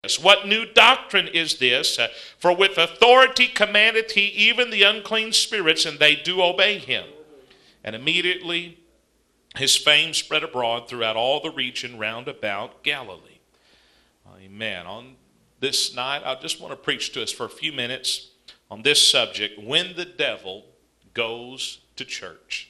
What new doctrine is this? For with authority commandeth he even the unclean spirits, and they do obey him. And immediately his fame spread abroad throughout all the region round about Galilee. Amen. On this night, I just want to preach to us for a few minutes on this subject, when the devil goes to church.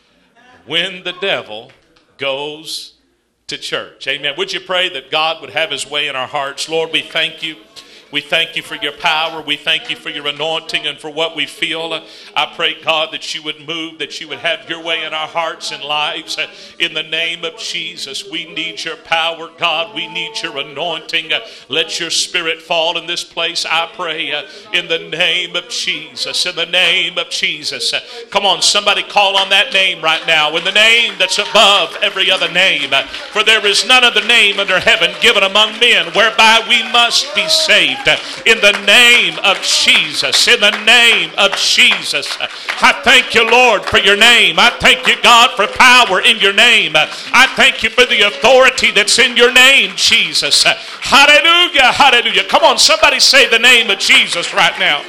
When the devil goes to church. Amen. Would you pray that God would have his way in our hearts? Lord, we thank you. We thank you for your power. We thank you for your anointing and for what we feel. I pray, God, that you would move, that you would have your way in our hearts and lives. In the name of Jesus, we need your power, God. We need your anointing. Let your spirit fall in this place, I pray, in the name of Jesus. In the name of Jesus. Come on, somebody call on that name right now. In the name that's above every other name. For there is none other name under heaven given among men whereby we must be saved. In the name of Jesus. In the name of Jesus. I thank you, Lord, for your name. I thank you, God, for power in your name. I thank you for the authority that's in your name, Jesus. Hallelujah, hallelujah. Come on, somebody say the name of Jesus right now.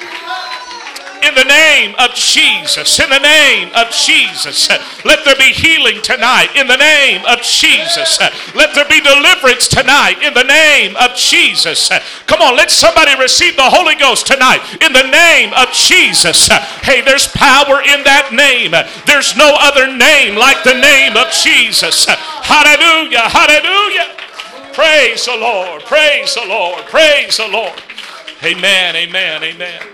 In the name of Jesus, in the name of Jesus, let there be healing tonight. In the name of Jesus, let there be deliverance tonight. In the name of Jesus, come on, let somebody receive the Holy Ghost tonight. In the name of Jesus. Hey, there's power in that name. There's no other name like the name of Jesus. Hallelujah, hallelujah. Praise the Lord, praise the Lord, praise the Lord. Amen, amen, amen.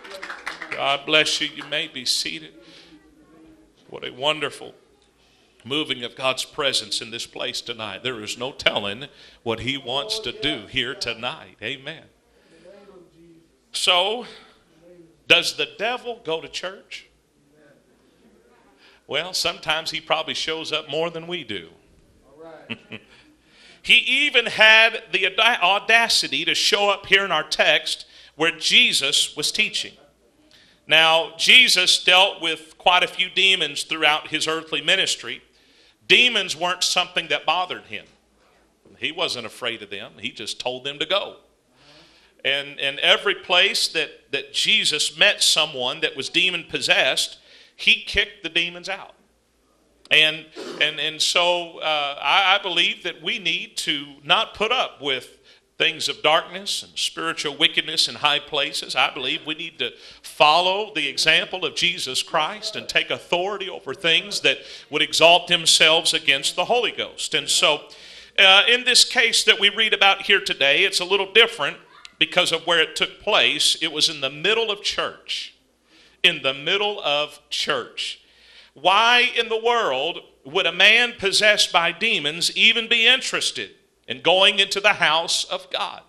God bless you. You may be seated. What a wonderful moving of God's presence in this place tonight. There is no telling what he wants to do here tonight. Amen. So, does the devil go to church? Well, sometimes he probably shows up more than we do. He even had the audacity to show up here in our text where Jesus was teaching. Now, Jesus dealt with quite a few demons throughout his earthly ministry. Demons weren't something that bothered him. He wasn't afraid of them. He just told them to go. And every place that Jesus met someone that was demon-possessed, he kicked the demons out. And so I believe that we need to not put up with things of darkness and spiritual wickedness in high places. I believe we need to follow the example of Jesus Christ and take authority over things that would exalt themselves against the Holy Ghost. And so in this case that we read about here today, it's a little different because of where it took place. It was in the middle of church. In the middle of church. Why in the world would a man possessed by demons even be interested in going into the house of God?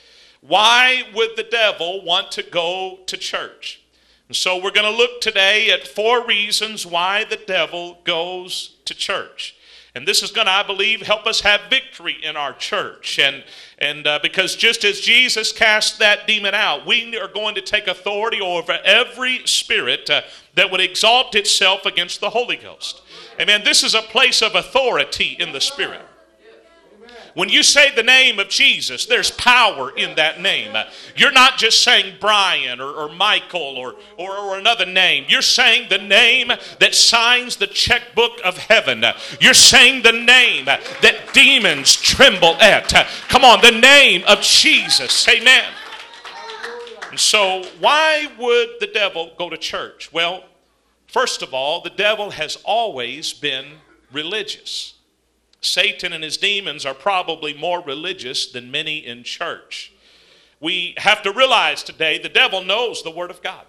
Why would the devil want to go to church? And so we're going to look today at 4 reasons why the devil goes to church. And this is going to, I believe, help us have victory in our church. And because just as Jesus cast that demon out, we are going to take authority over every spirit that would exalt itself against the Holy Ghost. Amen. This is a place of authority in the Spirit. When you say the name of Jesus, there's power in that name. You're not just saying Brian or Michael or another name. You're saying the name that signs the checkbook of heaven. You're saying the name that demons tremble at. Come on, the name of Jesus. Amen. And so why would the devil go to church? Well, first of all, the devil has always been religious. Satan and his demons are probably more religious than many in church. We have to realize today the devil knows the Word of God.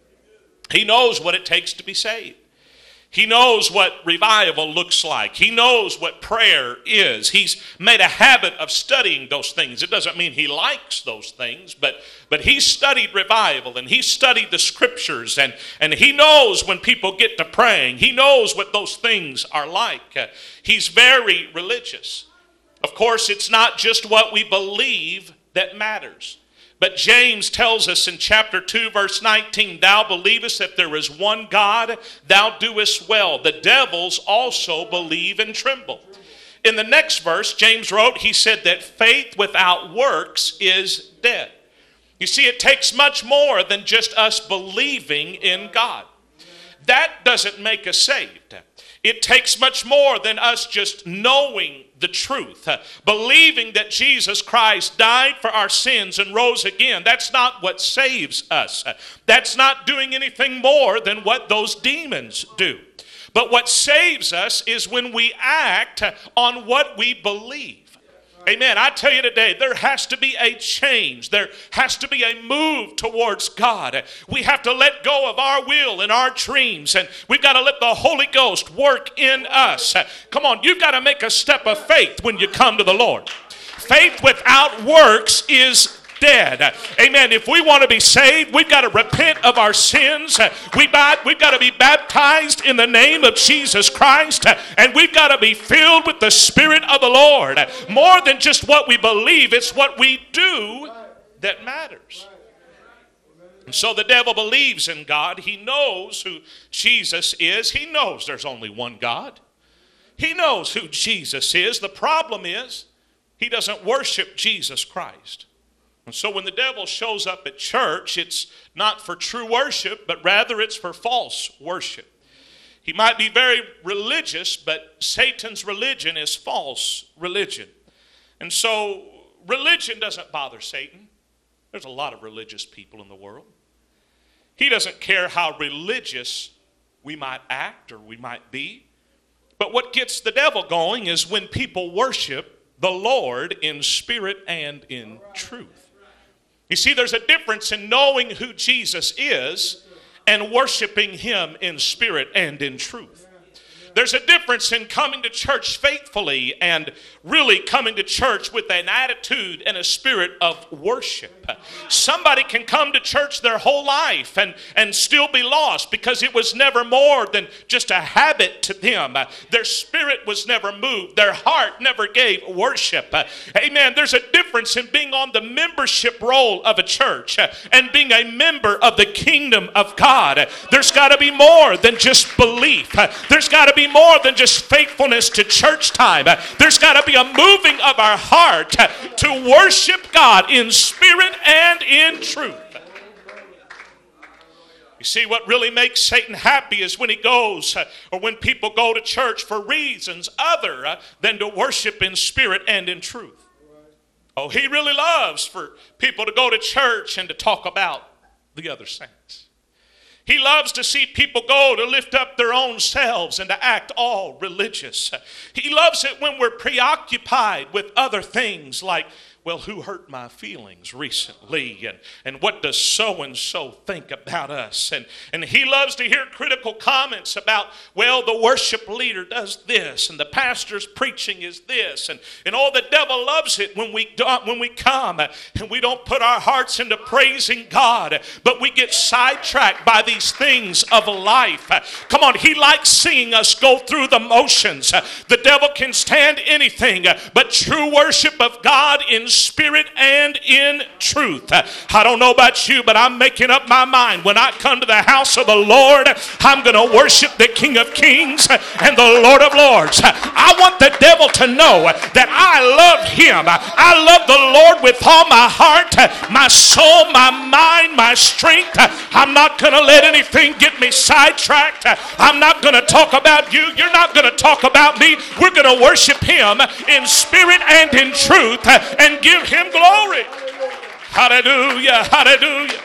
He knows what it takes to be saved. He knows what revival looks like. He knows what prayer is. He's made a habit of studying those things. It doesn't mean he likes those things, but he studied revival and he studied the scriptures and he knows when people get to praying. He knows what those things are like. He's very religious. Of course, it's not just what we believe that matters. But James tells us in chapter 2, verse 19, thou believest that there is one God, thou doest well. The devils also believe and tremble. in the next verse, James wrote, he said that faith without works is dead. You see, it takes much more than just us believing in God. That doesn't make us saved. It takes much more than us just knowing the truth, believing that Jesus Christ died for our sins and rose again. That's not what saves us. That's not doing anything more than what those demons do. But what saves us is when we act on what we believe. Amen. I tell you today, there has to be a change. There has to be a move towards God. We have to let go of our will and our dreams, and we've got to let the Holy Ghost work in us. Come on, you've got to make a step of faith when you come to the Lord. Faith without works is dead. Amen. If we want to be saved, we've got to repent of our sins. We've got to be baptized in the name of Jesus Christ, and we've got to be filled with the Spirit of the Lord. More than just what we believe, it's what we do that matters. And so the devil believes in God. He knows who Jesus is. He knows there's only one God. He knows who Jesus is. The problem is he doesn't worship Jesus Christ. And so when the devil shows up at church, it's not for true worship, but rather it's for false worship. He might be very religious, but Satan's religion is false religion. And so religion doesn't bother Satan. There's a lot of religious people in the world. He doesn't care how religious we might act or we might be. But what gets the devil going is when people worship the Lord in spirit and in truth. You see, there's a difference in knowing who Jesus is and worshiping him in spirit and in truth. There's a difference in coming to church faithfully and really coming to church with an attitude and a spirit of worship. Somebody can come to church their whole life and still be lost because it was never more than just a habit to them. Their spirit was never moved. Their heart never gave worship. Amen. There's a difference in being on the membership roll of a church and being a member of the kingdom of God. There's got to be more than just belief. There's got to be more than just faithfulness to church time. There's got to be a moving of our heart to worship God in spirit and in truth. You see, what really makes Satan happy is when he goes or when people go to church for reasons other than to worship in spirit and in truth. Oh, he really loves for people to go to church and to talk about the other saints. He loves to see people go to lift up their own selves and to act all religious. He loves it when we're preoccupied with other things like, well, who hurt my feelings recently? And what does so-and-so think about us? And he loves to hear critical comments about, well, the worship leader does this, and the pastor's preaching is this. And all the devil loves it when we come and we don't put our hearts into praising God, but we get sidetracked by these things of life. Come on, he likes seeing us go through the motions. The devil can stand anything, but true worship of God in spirit and in truth. I don't know about you, but I'm making up my mind. When I come to the house of the Lord, I'm going to worship the King of Kings and the Lord of Lords. I want the devil to know that I love him. I love the Lord with all my heart, my soul, my mind, my strength. I'm not going to let anything get me sidetracked. I'm not going to talk about you. You're not going to talk about me. We're going to worship him in spirit and in truth and give him glory. Hallelujah, hallelujah.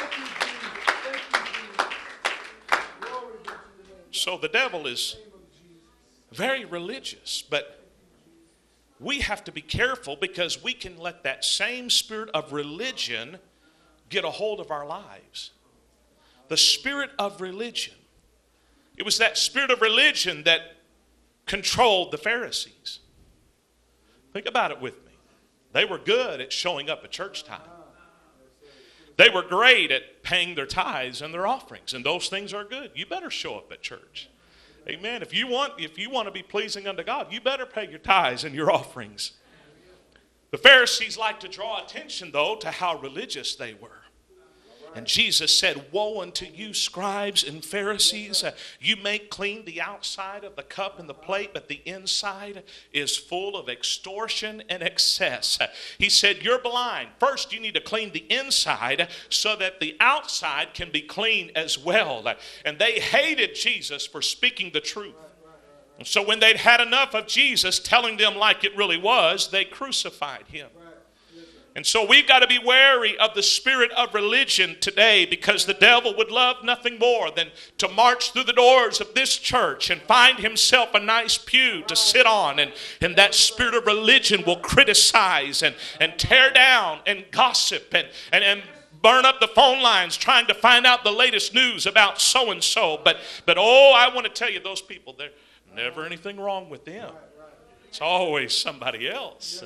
So the devil is very religious, but we have to be careful because we can let that same spirit of religion get a hold of our lives. The spirit of religion. It was that spirit of religion that controlled the Pharisees. Think about it with me. They were good at showing up at church time. They were great at paying their tithes and their offerings, and those things are good. You better show up at church. Amen. If you want to be pleasing unto God, you better pay your tithes and your offerings. The Pharisees liked to draw attention, though, to how religious they were. And Jesus said, woe unto you, scribes and Pharisees. You make clean the outside of the cup and the plate, but the inside is full of extortion and excess. He said, you're blind. First, you need to clean the inside so that the outside can be clean as well. And they hated Jesus for speaking the truth. And so when they'd had enough of Jesus telling them like it really was, they crucified him. And so we've got to be wary of the spirit of religion today, because the devil would love nothing more than to march through the doors of this church and find himself a nice pew to sit on. And that spirit of religion will criticize and tear down and gossip and burn up the phone lines trying to find out the latest news about so-and-so. But I want to tell you, those people, there's never anything wrong with them. It's always somebody else.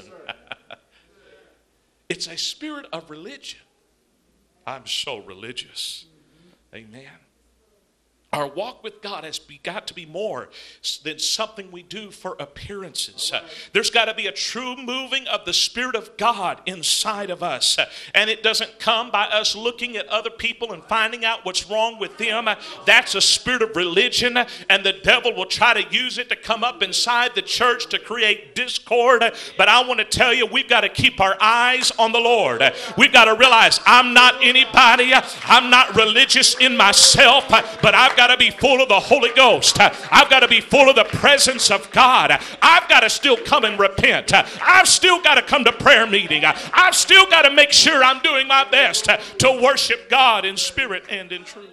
It's a spirit of religion. I'm so religious. Amen. Our walk with God has got to be more than something we do for appearances. There's got to be a true moving of the Spirit of God inside of us. And it doesn't come by us looking at other people and finding out what's wrong with them. That's a spirit of religion, and the devil will try to use it to come up inside the church to create discord. But I want to tell you, we've got to keep our eyes on the Lord. We've got to realize I'm not anybody. I'm not religious in myself, but I've got to be full of the Holy Ghost. I've got to be full of the presence of God. I've got to still come and repent. I've still got to come to prayer meeting. I've still got to make sure I'm doing my best to worship God in spirit and in truth.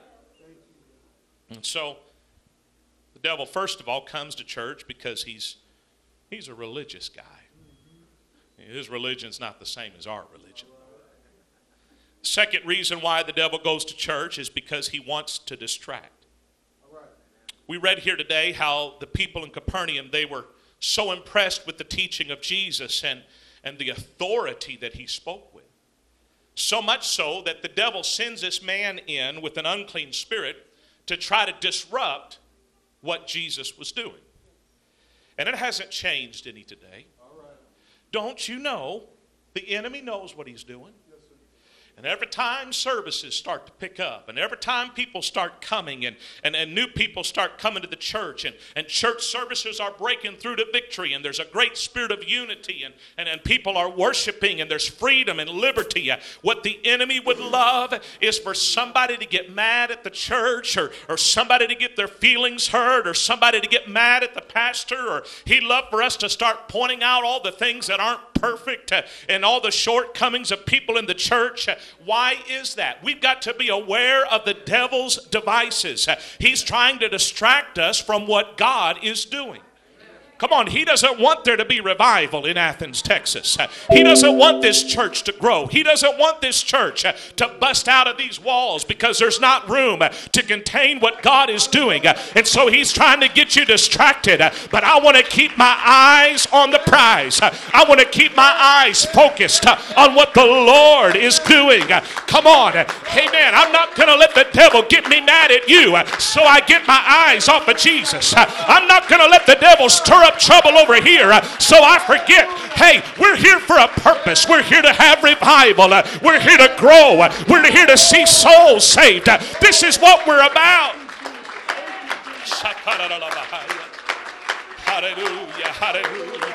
And so the devil, first of all, comes to church because he's a religious guy. His religion's not the same as our religion. Second reason why the devil goes to church is because he wants to distract. We read here today how the people in Capernaum, they were so impressed with the teaching of Jesus and the authority that he spoke with. So much so that the devil sends this man in with an unclean spirit to try to disrupt what Jesus was doing. And it hasn't changed any today. Don't you know the enemy knows what he's doing? And every time services start to pick up, and every time people start coming, and new people start coming to the church, and church services are breaking through to victory, and there's a great spirit of unity, and people are worshiping, and there's freedom and liberty. What the enemy would love is for somebody to get mad at the church, or somebody to get their feelings hurt, or somebody to get mad at the pastor, or he'd love for us to start pointing out all the things that aren't perfect and all the shortcomings of people in the church. Why is that? We've got to be aware of the devil's devices. He's trying to distract us from what God is doing. Come on, he doesn't want there to be revival in Athens, Texas. He doesn't want this church to grow. He doesn't want this church to bust out of these walls because there's not room to contain what God is doing. And so he's trying to get you distracted. But I want to keep my eyes on the prize. I want to keep my eyes focused on what the Lord is doing. Come on. Amen. I'm not going to let the devil get me mad at you, so I get my eyes off of Jesus. I'm not going to let the devil stir up trouble over here, so I forget, hey, we're here for a purpose. We're here to have revival. We're here to grow. We're here to see souls saved. This is what we're about. Hallelujah, hallelujah.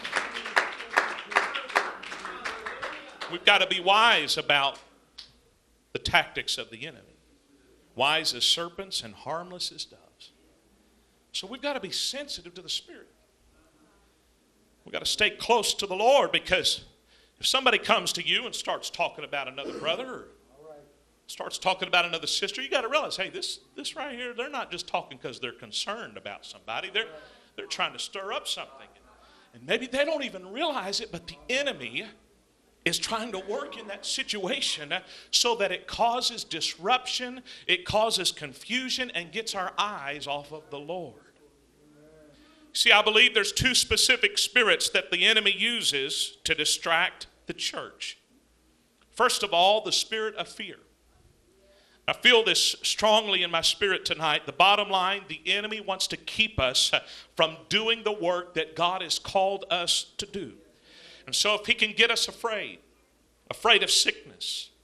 We've got to be wise about the tactics of the enemy. Wise as serpents and harmless as doves. So we've got to be sensitive to the Spirit. We've got to stay close to the Lord, because if somebody comes to you and starts talking about another brother or starts talking about another sister, you got to realize, hey, this right here, they're not just talking because they're concerned about somebody. They're trying to stir up something. And maybe they don't even realize it, but the enemy is trying to work in that situation so that it causes disruption, it causes confusion, and gets our eyes off of the Lord. See, I believe there's two specific spirits that the enemy uses to distract the church. First of all, the spirit of fear. I feel this strongly in my spirit tonight. The bottom line, the enemy wants to keep us from doing the work that God has called us to do. And so if he can get us afraid of sickness,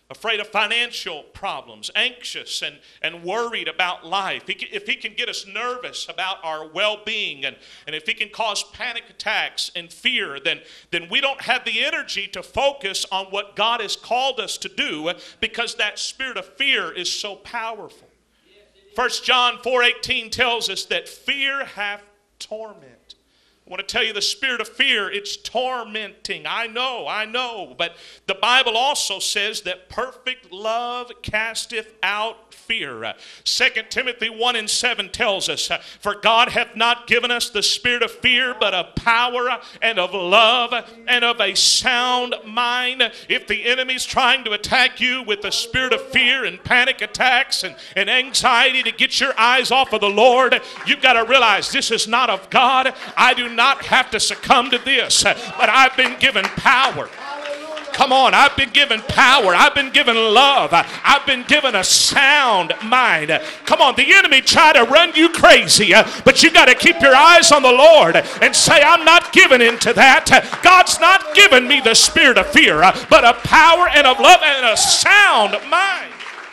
afraid of financial problems, anxious and worried about life, if he can get us nervous about our well-being, and if he can cause panic attacks and fear, then we don't have the energy to focus on what God has called us to do, because that spirit of fear is so powerful. 1 John 4:18 tells us that fear hath torment. I want to tell you, the spirit of fear, it's tormenting. I know. But the Bible also says that perfect love casteth out fear. 2 Timothy 1:7 tells us, for God hath not given us the spirit of fear, but of power and of love and of a sound mind. If the enemy's trying to attack you with the spirit of fear and panic attacks and anxiety to get your eyes off of the Lord, you've got to realize this is not of God. I do not have to succumb to this, but I've been given power. Come on, I've been given power. I've been given love. I've been given a sound mind. Come on, the enemy try to run you crazy, but you got to keep your eyes on the Lord and say, I'm not giving into that. God's not given me the spirit of fear, but of power and of love and a sound mind.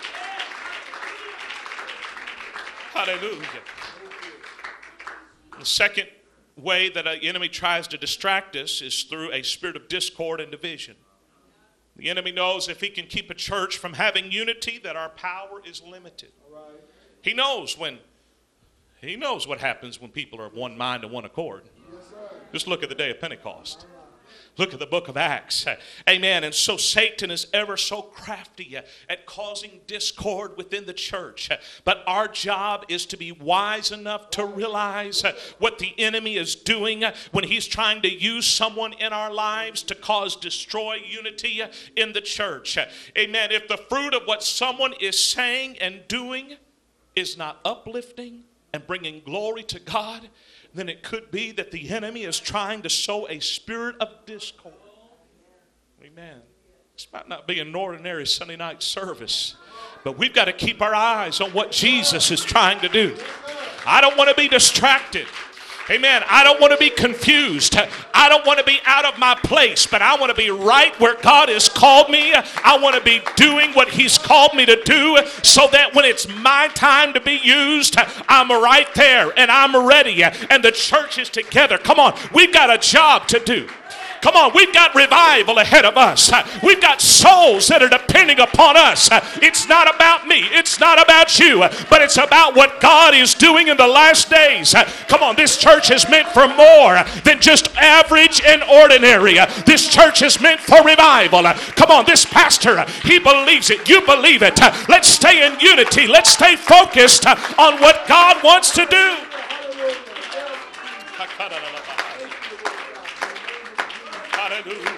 Hallelujah. The second way that an enemy tries to distract us is through a spirit of discord and division. The enemy knows if he can keep a church from having unity, that our power is limited. He knows what happens when people are of one mind and one accord. Just look at the day of Pentecost. Look at the book of Acts. Amen. And so Satan is ever so crafty at causing discord within the church. But our job is to be wise enough to realize what the enemy is doing when he's trying to use someone in our lives to destroy unity in the church. Amen. If the fruit of what someone is saying and doing is not uplifting and bringing glory to God, then it could be that the enemy is trying to sow a spirit of discord. Amen. This might not be an ordinary Sunday night service, but we've got to keep our eyes on what Jesus is trying to do. I don't want to be distracted. Amen. I don't want to be confused. I don't want to be out of my place, but I want to be right where God has called me. I want to be doing what he's called me to do, so that when it's my time to be used, I'm right there and I'm ready, and the church is together. Come on, we've got a job to do. Come on, we've got revival ahead of us. We've got souls that are depending upon us. It's not about me. It's not about you. But it's about what God is doing in the last days. Come on, this church is meant for more than just average and ordinary. This church is meant for revival. Come on, this pastor, he believes it. You believe it. Let's stay in unity. Let's stay focused on what God wants to do. Hallelujah.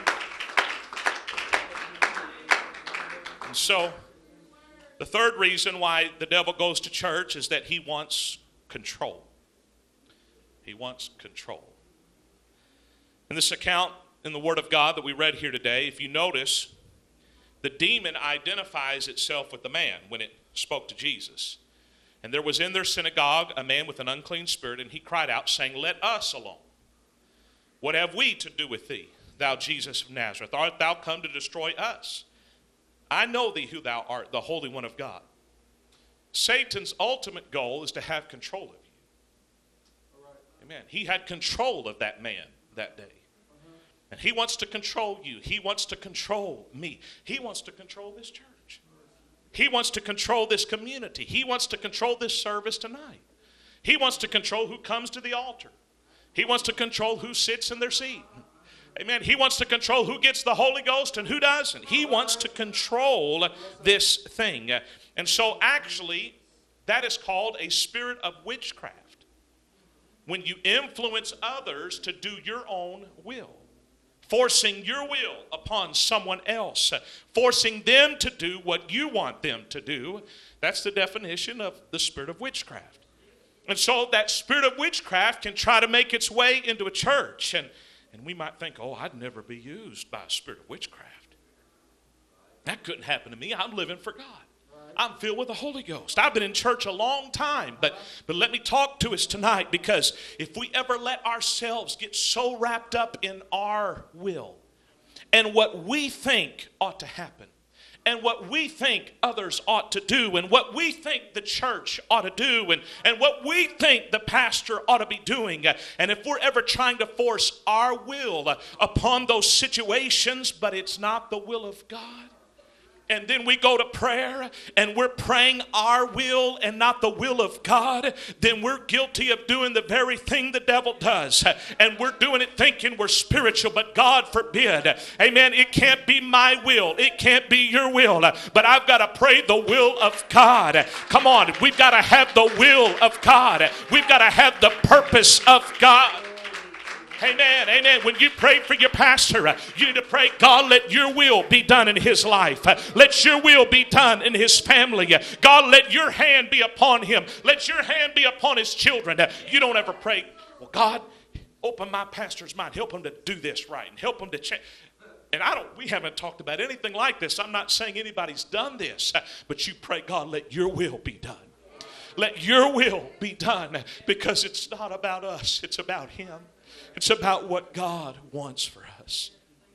And so, the third reason why the devil goes to church is that he wants control. He wants control. In this account in the Word of God that we read here today, if you notice, the demon identifies itself with the man when it spoke to Jesus. And there was in their synagogue a man with an unclean spirit, and he cried out, saying, let us alone. What have we to do with thee, thou Jesus of Nazareth? Art thou come to destroy us? I know thee who thou art, the Holy One of God. Satan's ultimate goal is to have control of you. Amen. He had control of that man that day. And he wants to control you. He wants to control me. He wants to control this church. He wants to control this community. He wants to control this service tonight. He wants to control who comes to the altar. He wants to control who sits in their seat. Amen. He wants to control who gets the Holy Ghost and who doesn't. He wants to control this thing. And so actually, that is called a spirit of witchcraft. When you influence others to do your own will. Forcing your will upon someone else. Forcing them to do what you want them to do. That's the definition of the spirit of witchcraft. And so that spirit of witchcraft can try to make its way into a church. And we might think, oh, I'd never be used by a spirit of witchcraft. That couldn't happen to me. I'm living for God. I'm filled with the Holy Ghost. I've been in church a long time. But let me talk to us tonight, because if we ever let ourselves get so wrapped up in our will and what we think ought to happen, and what we think others ought to do, and what we think the church ought to do, and what we think the pastor ought to be doing. And if we're ever trying to force our will upon those situations, but it's not the will of God, and then we go to prayer and we're praying our will and not the will of God, then we're guilty of doing the very thing the devil does. And we're doing it thinking we're spiritual, but God forbid. Amen. It can't be my will. It can't be your will. But I've got to pray the will of God. Come on. We've got to have the will of God. We've got to have the purpose of God. Amen, amen. When you pray for your pastor, you need to pray, God, let your will be done in his life. Let your will be done in his family. God, let your hand be upon him. Let your hand be upon his children. You don't ever pray, well, God, open my pastor's mind. Help him to do this right and help him to change. And we haven't talked about anything like this. I'm not saying anybody's done this, but you pray, God, let your will be done. Let your will be done, because it's not about us. It's about him. It's about what God wants for us.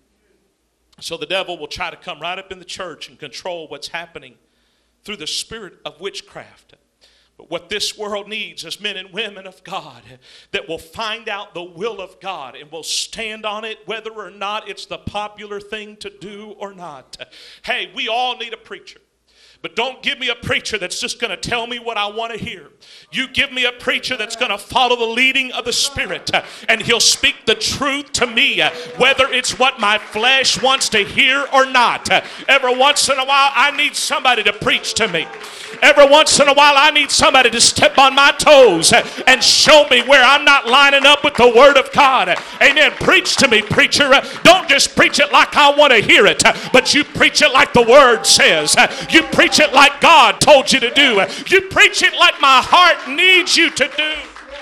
So the devil will try to come right up in the church and control what's happening through the spirit of witchcraft. But what this world needs is men and women of God that will find out the will of God and will stand on it, whether or not it's the popular thing to do or not. Hey, we all need a preacher. But don't give me a preacher that's just going to tell me what I want to hear. You give me a preacher that's going to follow the leading of the Spirit, and he'll speak the truth to me, whether it's what my flesh wants to hear or not. Every once in a while, I need somebody to preach to me. Every once in a while, I need somebody to step on my toes and show me where I'm not lining up with the Word of God. Amen. Preach to me, preacher. Don't just preach it like I want to hear it, but you preach it like the Word says. You preach it like God told you to do. You preach it like my heart needs you to do.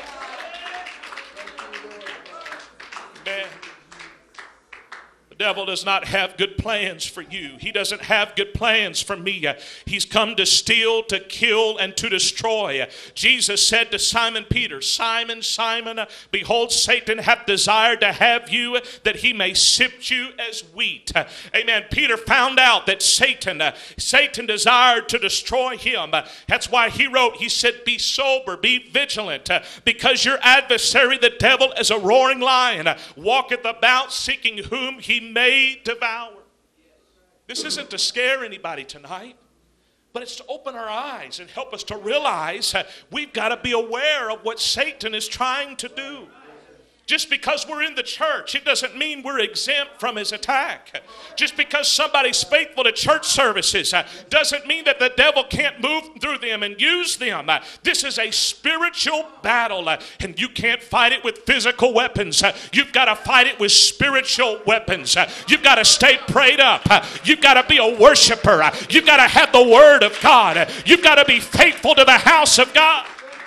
Amen. The devil does not have good plans for you. He doesn't have good plans for me. He's come to steal, to kill, and to destroy. Jesus said to Simon Peter, Simon, Simon, behold, Satan hath desired to have you, that he may sift you as wheat. Amen. Peter found out that Satan desired to destroy him. That's why he wrote, he said, be sober, be vigilant, because your adversary, the devil, as a roaring lion, walketh about seeking whom he may devour. This isn't to scare anybody tonight, but it's to open our eyes and help us to realize we've got to be aware of what Satan is trying to do. Just because we're in the church, it doesn't mean we're exempt from his attack. Just because somebody's faithful to church services doesn't mean that the devil can't move through them and use them. This is a spiritual battle, and you can't fight it with physical weapons. You've got to fight it with spiritual weapons. You've got to stay prayed up. You've got to be a worshiper. You've got to have the Word of God. You've got to be faithful to the house of God.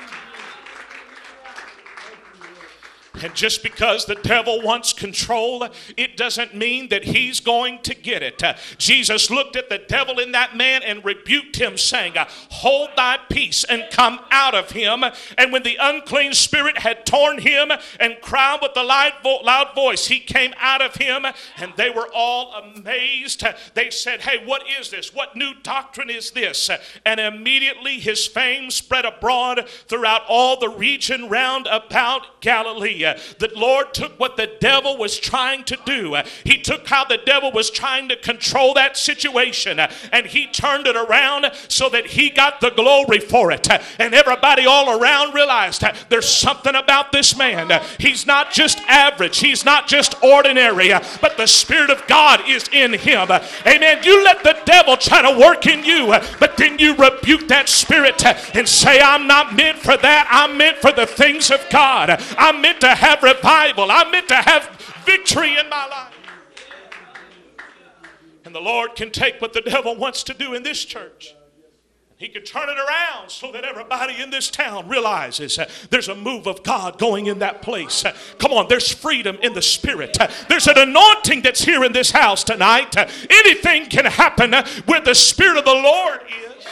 And just because the devil wants control, it doesn't mean that he's going to get it. Jesus looked at the devil in that man and rebuked him, saying, hold thy peace and come out of him. And when the unclean spirit had torn him and cried with a loud voice, he came out of him, and they were all amazed. They said, hey, what is this? What new doctrine is this? And immediately his fame spread abroad throughout all the region round about Galilee. The Lord took what the devil was trying to do. He took how the devil was trying to control that situation, and he turned it around so that he got the glory for it. And everybody all around realized there's something about this man. He's not just average. He's not just ordinary, but the Spirit of God is in him. Amen. You let the devil try to work in you, but then you rebuke that spirit and say, I'm not meant for that. I'm meant for the things of God. I'm meant to have revival. I'm meant to have victory in my life. And the Lord can take what the devil wants to do in this church. He can turn it around so that everybody in this town realizes there's a move of God going in that place. Come on, there's freedom in the Spirit. There's an anointing that's here in this house tonight. Anything can happen where the Spirit of the Lord is.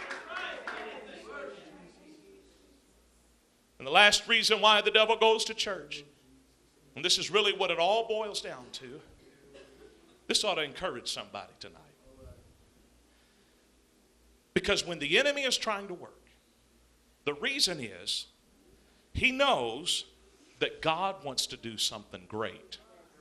And the last reason why the devil goes to church, and this is really what it all boils down to, this ought to encourage somebody tonight. Because when the enemy is trying to work, the reason is he knows that God wants to do something great.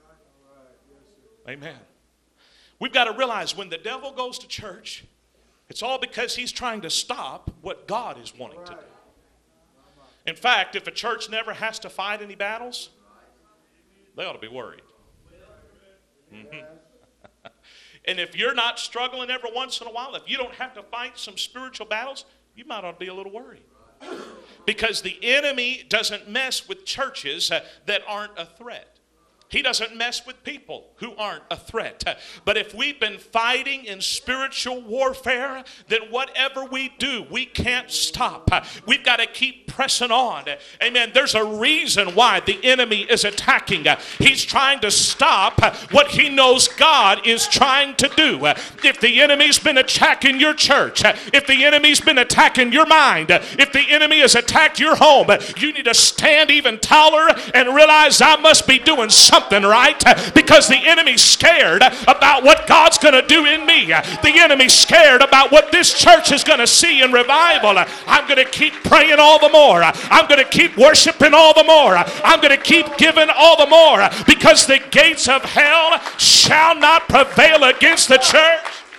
Amen. We've got to realize when the devil goes to church, it's all because he's trying to stop what God is wanting to do. In fact, if a church never has to fight any battles, they ought to be worried. Mm-hmm. And if you're not struggling every once in a while, if you don't have to fight some spiritual battles, you might ought to be a little worried. Because the enemy doesn't mess with churches that aren't a threat. He doesn't mess with people who aren't a threat. But if we've been fighting in spiritual warfare, then whatever we do, we can't stop. We've got to keep pressing on. Amen. There's a reason why the enemy is attacking. He's trying to stop what he knows God is trying to do. If the enemy's been attacking your church, if the enemy's been attacking your mind, if the enemy has attacked your home, you need to stand even taller and realize I must be doing something right, because the enemy's scared about what God's going to do in me. The enemy's scared about what this church is going to see in revival. I'm going to keep praying all the more. I'm going to keep worshiping all the more. I'm going to keep giving all the more, because the gates of hell shall not prevail against the church.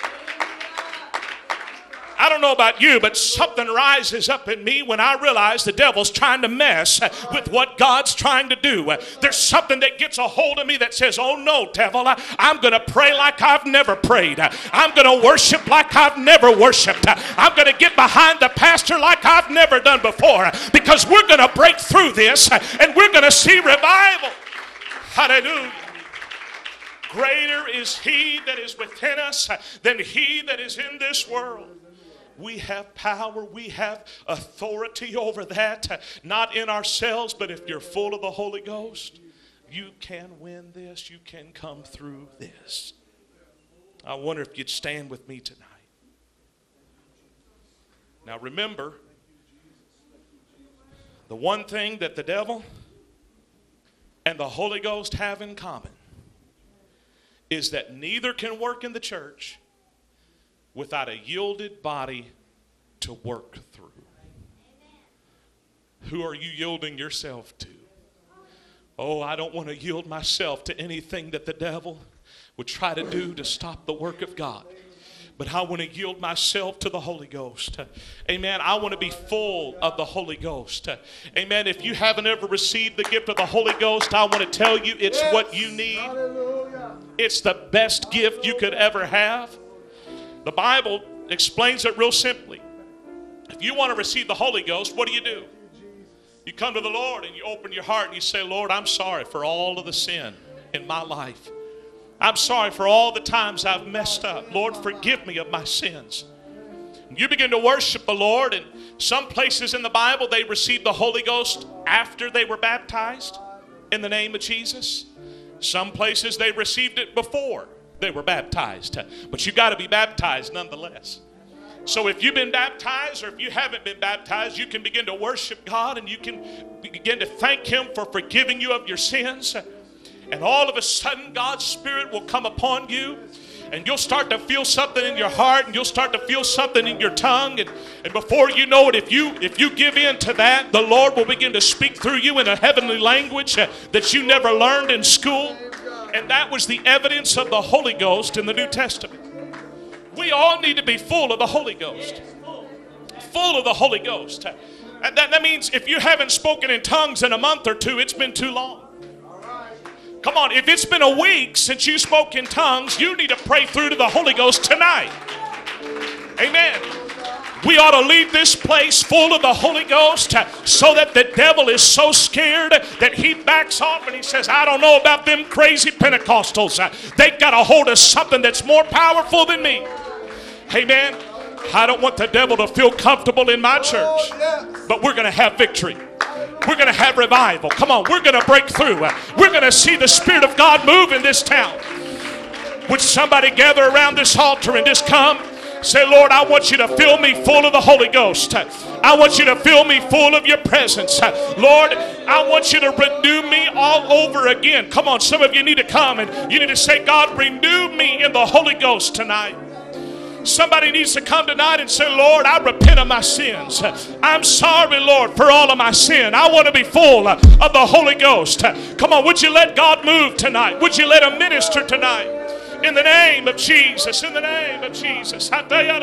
I don't know about you, but something rises up in me when I realize the devil's trying to mess with what God's trying to do. There's something that gets a hold of me that says, oh no, devil, I'm going to pray like I've never prayed. I'm going to worship like I've never worshiped. I'm going to get behind the pastor like I've never done before, because we're going to break through this and we're going to see revival. Hallelujah. Greater is he that is within us than he that is in this world. We have power, we have authority over that, not in ourselves, but if you're full of the Holy Ghost, you can win this, you can come through this. I wonder if you'd stand with me tonight. Now remember, the one thing that the devil and the Holy Ghost have in common is that neither can work in the church without a yielded body to work through. Who are you yielding yourself to? Oh, I don't want to yield myself to anything that the devil would try to do to stop the work of God. But I want to yield myself to the Holy Ghost. Amen. I want to be full of the Holy Ghost. Amen. If you haven't ever received the gift of the Holy Ghost, I want to tell you it's what you need. It's the best gift you could ever have. The Bible explains it real simply. If you want to receive the Holy Ghost, what do? You come to the Lord and you open your heart and you say, Lord, I'm sorry for all of the sin in my life. I'm sorry for all the times I've messed up. Lord, forgive me of my sins. And you begin to worship the Lord, and some places in the Bible they received the Holy Ghost after they were baptized in the name of Jesus. Some places they received it before they were baptized, but you got to be baptized nonetheless. So if you've been baptized or if you haven't been baptized, you can begin to worship God and you can begin to thank him for forgiving you of your sins. And all of a sudden God's Spirit will come upon you, and you'll start to feel something in your heart, and you'll start to feel something in your tongue, and before you know it, if you give in to that, the Lord will begin to speak through you in a heavenly language that you never learned in school. And that was the evidence of the Holy Ghost in the New Testament. We all need to be full of the Holy Ghost. Full of the Holy Ghost. And that means if you haven't spoken in tongues in a month or two, it's been too long. Come on, if it's been a week since you spoke in tongues, you need to pray through to the Holy Ghost tonight. Amen. We ought to leave this place full of the Holy Ghost so that the devil is so scared that he backs off and he says, I don't know about them crazy Pentecostals. They've got a hold of something that's more powerful than me. Amen. I don't want the devil to feel comfortable in my church, but we're going to have victory. We're going to have revival. Come on, we're going to break through. We're going to see the Spirit of God move in this town. Would somebody gather around this altar and just come? Say, Lord, I want you to fill me full of the Holy Ghost. I want you to fill me full of your presence. Lord, I want you to renew me all over again. Come on, some of you need to come and you need to say, God, renew me in the Holy Ghost tonight. Somebody needs to come tonight and say, Lord, I repent of my sins. I'm sorry, Lord, for all of my sin. I want to be full of the Holy Ghost. Come on, would you let God move tonight? Would you let Him minister tonight? In the name of Jesus, in the name of Jesus.